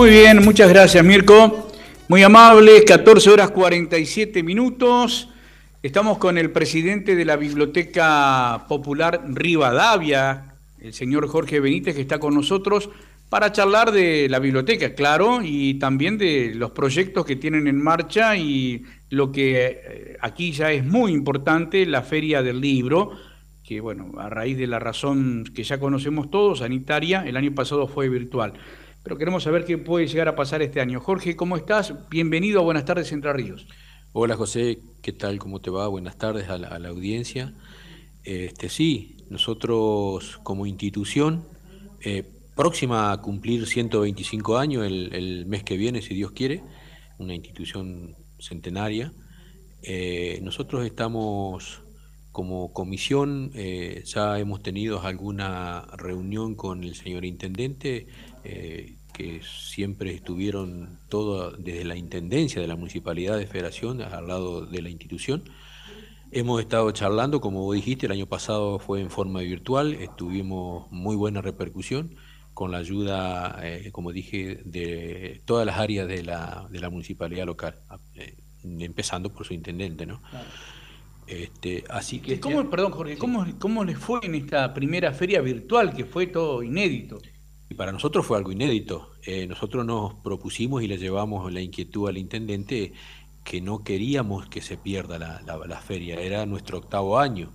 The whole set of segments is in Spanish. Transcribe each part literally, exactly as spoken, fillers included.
Muy bien, muchas gracias, Mirko. Muy amable, catorce horas cuarenta y siete minutos. Estamos con el presidente de la Biblioteca Popular Rivadavia, el señor Jorge Benítez, que está con nosotros para charlar de la biblioteca, claro, y también de los proyectos que tienen en marcha y lo que aquí ya es muy importante, la Feria del Libro, que bueno, a raíz de la razón que ya conocemos todos, sanitaria, el año pasado fue virtual. Pero queremos saber qué puede llegar a pasar este año. Jorge, ¿cómo estás? Bienvenido a Buenas tardes, Entre Ríos. Hola José, ¿qué tal? ¿Cómo te va? Buenas tardes a la, a la audiencia. Este, sí, nosotros como institución, eh, próxima a cumplir ciento veinticinco años el, el mes que viene, si Dios quiere, una institución centenaria, eh, nosotros estamos como comisión, eh, ya hemos tenido alguna reunión con el señor intendente, eh, que siempre estuvieron todo desde la intendencia de la municipalidad de Federación al lado de la institución. Hemos estado charlando, como vos dijiste, el año pasado fue en forma virtual, tuvimos muy buena repercusión con la ayuda, eh, como dije, de todas las áreas de la, de la municipalidad local, eh, empezando por su intendente, ¿no? Claro. Este, así que ¿Y este, cómo, perdón, Jorge, sí. cómo, cómo les fue en esta primera feria virtual que fue todo inédito? Y para nosotros fue algo inédito. Eh, nosotros nos propusimos y le llevamos la inquietud al intendente que no queríamos que se pierda la, la, la feria, era nuestro octavo año.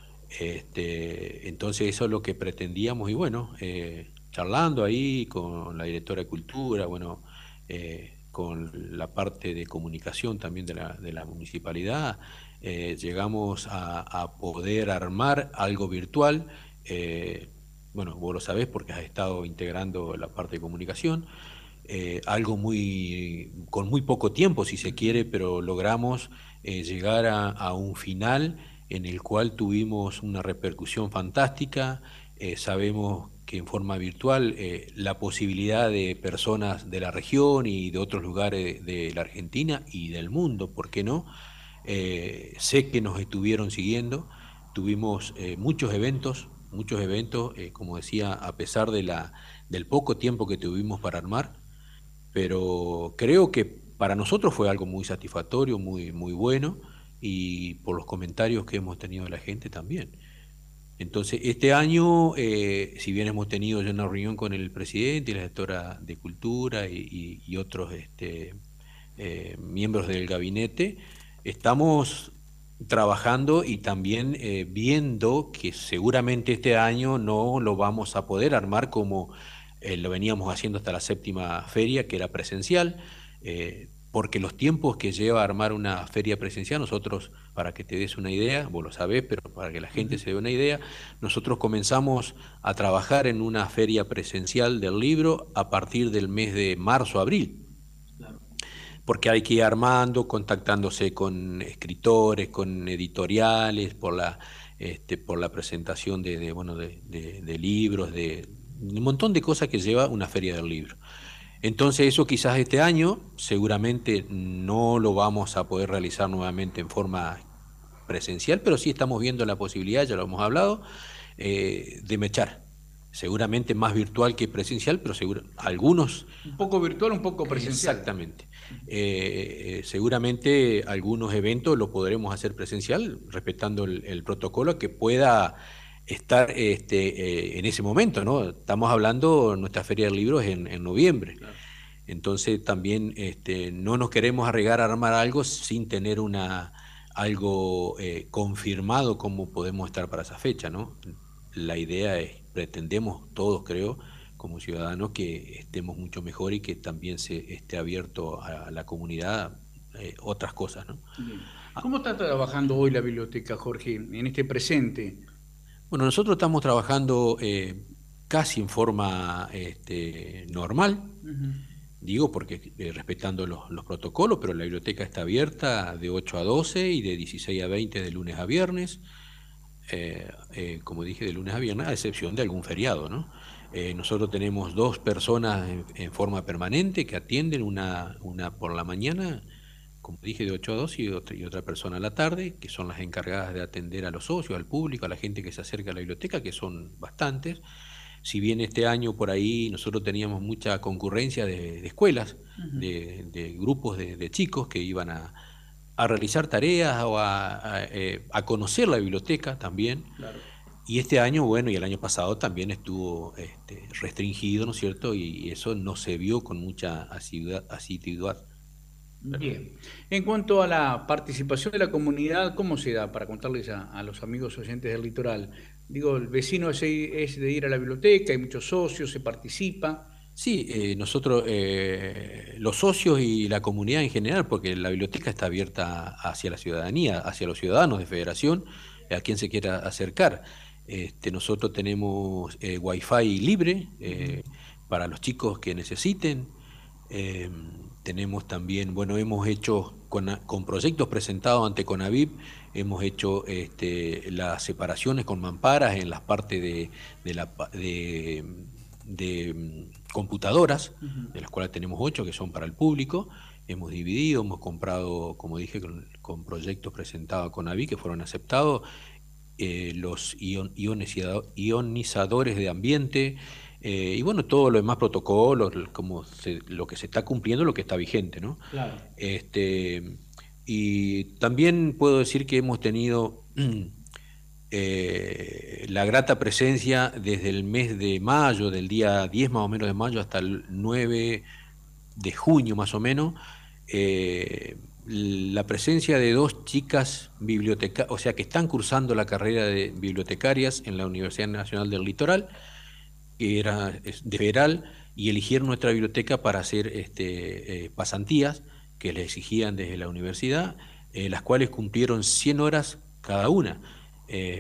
Este, entonces eso es lo que pretendíamos y bueno, eh, charlando ahí con la directora de Cultura, bueno, eh, con la parte de comunicación también de la, de la municipalidad, eh, llegamos a, a poder armar algo virtual. eh, bueno, vos lo sabés porque has estado integrando la parte de comunicación, eh, algo muy, con muy poco tiempo si se quiere, pero logramos eh, llegar a, a un final en el cual tuvimos una repercusión fantástica. Eh, sabemos que en forma virtual eh, la posibilidad de personas de la región y de otros lugares de la Argentina y del mundo, ¿por qué no? Eh, sé que nos estuvieron siguiendo, tuvimos eh, muchos eventos, muchos eventos, eh, como decía, a pesar de la, del poco tiempo que tuvimos para armar, pero creo que para nosotros fue algo muy satisfactorio, muy, muy bueno, y por los comentarios que hemos tenido de la gente también. Entonces, este año, eh, si bien hemos tenido ya una reunión con el presidente y la gestora de Cultura y, y- y otros este, eh, miembros del gabinete, estamos trabajando y también eh, viendo que seguramente este año no lo vamos a poder armar como eh, lo veníamos haciendo hasta la séptima feria, que era presencial, eh, porque los tiempos que lleva armar una feria presencial, nosotros, para que te des una idea, vos lo sabés, pero para que la gente Ujú. se dé una idea, nosotros comenzamos a trabajar en una feria presencial del libro a partir del mes de marzo, abril, Claro. porque hay que ir armando, contactándose con escritores, con editoriales, por la, este, por la presentación de, de, bueno, de, de, de libros, de un montón de cosas que lleva una feria del libro. Entonces eso quizás este año seguramente no lo vamos a poder realizar nuevamente en forma presencial, pero sí estamos viendo la posibilidad, ya lo hemos hablado, eh, de mechar. Seguramente más virtual que presencial, pero seguro, algunos. Un poco virtual, un poco presencial. Exactamente. Eh, eh, seguramente algunos eventos lo podremos hacer presencial, respetando el, el protocolo que pueda estar este, eh, en ese momento, ¿no? Estamos hablando, nuestra Feria del Libro es en, en noviembre. Claro. Entonces también este, no nos queremos arriesgar a armar algo sin tener una, algo eh, confirmado cómo podemos estar para esa fecha, ¿no? La idea es, pretendemos todos, creo, como ciudadanos, que estemos mucho mejor y que también se esté abierto a la comunidad eh, otras cosas, ¿no? Bien. Ah, ¿Cómo está trabajando hoy la biblioteca, Jorge, en este presente? bueno, nosotros estamos trabajando eh, casi en forma este, normal. Ujú. Digo porque eh, respetando los, los protocolos, pero la biblioteca está abierta de ocho a doce y de dieciséis a veinte de lunes a viernes, eh, eh, como dije, de lunes a viernes, a excepción de algún feriado, ¿no? Eh, nosotros tenemos dos personas en, en forma permanente que atienden, una, una por la mañana, como dije, de ocho a doce y otra, y otra persona a la tarde, que son las encargadas de atender a los socios, al público, a la gente que se acerca a la biblioteca, que son bastantes. si bien este año por ahí nosotros teníamos mucha concurrencia de, de escuelas, uh-huh. de, de grupos de, de chicos que iban a, a realizar tareas o a, a, eh, a conocer la biblioteca también. Claro. Y este año, bueno, y el año pasado también estuvo este, restringido, ¿no es cierto? Y eso no se vio con mucha asiduidad. asiduidad. Bien. En cuanto a la participación de la comunidad, ¿cómo se da? Para contarles a, a los amigos oyentes del litoral. Digo, el vecino es, es de ir a la biblioteca, hay muchos socios, se participa. Sí, eh, nosotros, eh, los socios y la comunidad en general, porque la biblioteca está abierta hacia la ciudadanía, hacia los ciudadanos de Federación, a quien se quiera acercar. Este, nosotros tenemos eh, wifi libre eh, para los chicos que necesiten. Eh, tenemos también, bueno, hemos hecho con, con proyectos presentados ante CONAVIP, hemos hecho este, las separaciones con mamparas en las partes de, de, la, de, de computadoras, uh-huh. de las cuales tenemos ocho que son para el público. Hemos dividido, hemos comprado, como dije, con, con proyectos presentados a CONAVIP que fueron aceptados, eh, los ion, ionizadores de ambiente, Eh, y bueno, todo lo demás protocolos, como se, lo que se está cumpliendo, lo que está vigente, ¿no? Claro. Este, y también puedo decir que hemos tenido eh, la grata presencia desde el mes de mayo, del día diez más o menos de mayo hasta el nueve de junio más o menos, eh, la presencia de dos chicas bibliotecarias, o sea, que están cursando la carrera de bibliotecarias en la Universidad Nacional del Litoral, que era de federal, y eligieron nuestra biblioteca para hacer este, eh, pasantías que les exigían desde la universidad, eh, las cuales cumplieron cien horas cada una. Eh,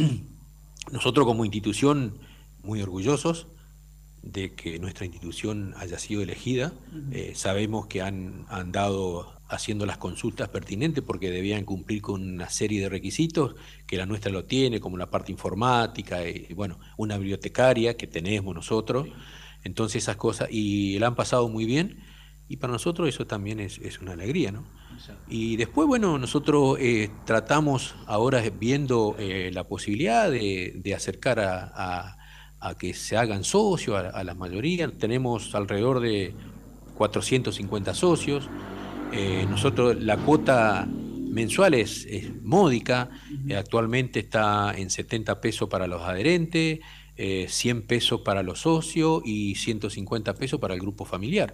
nosotros como institución muy orgullosos de que nuestra institución haya sido elegida, eh, sabemos que han andado haciendo las consultas pertinentes porque debían cumplir con una serie de requisitos, que la nuestra lo tiene, como la parte informática, y bueno, una bibliotecaria que tenemos nosotros, entonces esas cosas, y la han pasado muy bien, y para nosotros eso también es, es una alegría, ¿no? Exacto. Y después, bueno, nosotros eh, tratamos ahora viendo eh, la posibilidad de, de acercar a, a, a que se hagan socios, a, a la mayoría. Tenemos alrededor de cuatrocientos cincuenta socios. Eh, nosotros la cuota mensual es, es módica, uh-huh. eh, actualmente está en setenta pesos para los adherentes, eh, cien pesos para los socios y ciento cincuenta pesos para el grupo familiar.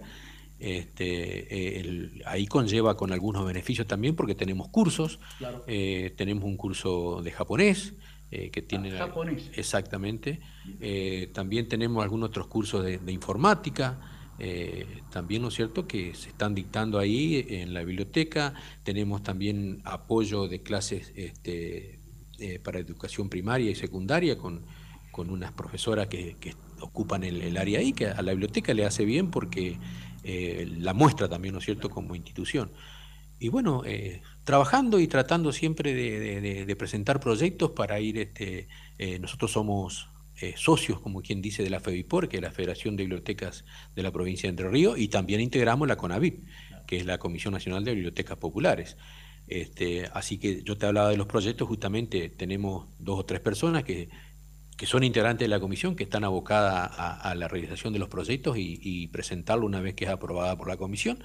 Este, eh, el, ahí conlleva con algunos beneficios también porque tenemos cursos, claro. eh, tenemos un curso de japonés, eh, que tiene ah, japonés. Exactamente, eh, también tenemos algunos otros cursos de, de informática. Eh, también, ¿no es cierto?, que se están dictando ahí en la biblioteca. Tenemos también apoyo de clases este, eh, para educación primaria y secundaria con, con unas profesoras que, que ocupan el, el área ahí, que a la biblioteca le hace bien porque eh, la muestra también, ¿no es cierto?, como institución. Y bueno, eh, trabajando y tratando siempre de, de, de presentar proyectos para ir, este, eh, nosotros somos Eh, socios, como quien dice, de la FEBIPOR, que es la Federación de Bibliotecas de la Provincia de Entre Ríos, y también integramos la CONAVIP, que es la Comisión Nacional de Bibliotecas Populares. Este, así que yo te hablaba de los proyectos, justamente tenemos dos o tres personas que, que son integrantes de la comisión, que están abocadas a, a la realización de los proyectos y, y presentarlo una vez que es aprobada por la comisión,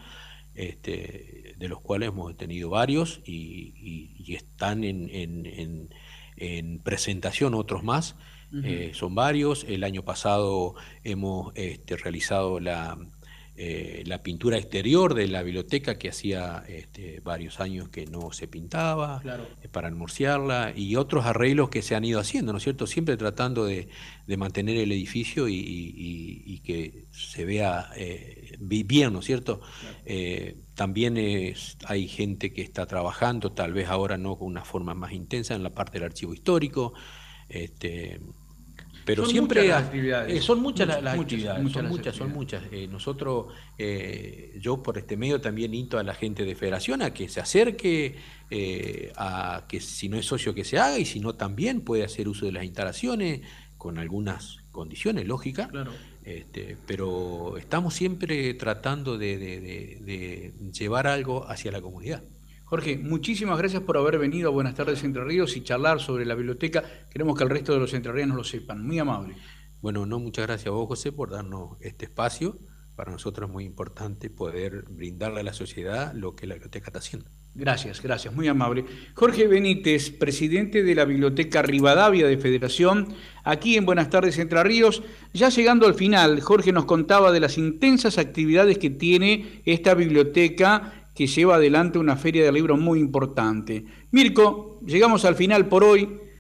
este, de los cuales hemos tenido varios y, y, y están en, en, en, en presentación otros más. Uh-huh. Eh, son varios. El año pasado hemos este, realizado la, eh, la pintura exterior de la biblioteca, que hacía este, varios años que no se pintaba, claro. eh, para almorciarla, y otros arreglos que se han ido haciendo, ¿no es cierto? Siempre tratando de, de mantener el edificio y, y, y que se vea eh, bien, ¿no es cierto? Claro. Eh, también es, hay gente que está trabajando, tal vez ahora no con una forma más intensa, en la parte del archivo histórico. Este, Pero son siempre muchas las actividades. Eh, son muchas, muchas las muchas, actividades, muchas son las muchas, son muchas. Eh, nosotros, eh, yo por este medio también insto a la gente de Federación a que se acerque, eh, a que si no es socio que se haga, y si no también puede hacer uso de las instalaciones con algunas condiciones lógicas. Claro. Este, pero estamos siempre tratando de, de, de, de llevar algo hacia la comunidad. Jorge, muchísimas gracias por haber venido a Buenas Tardes Entre Ríos y charlar sobre la biblioteca. Queremos que el resto de los entrerrianos lo sepan. Muy amable. Bueno, no, muchas gracias a vos, José, por darnos este espacio. Para nosotros es muy importante poder brindarle a la sociedad lo que la biblioteca está haciendo. Gracias, gracias, muy amable. Jorge Benítez, presidente de la Biblioteca Rivadavia de Federación, aquí en Buenas tardes, Entre Ríos. Ya llegando al final, Jorge nos contaba de las intensas actividades que tiene esta biblioteca que lleva adelante una feria de libros muy importante. Mirko, llegamos al final por hoy.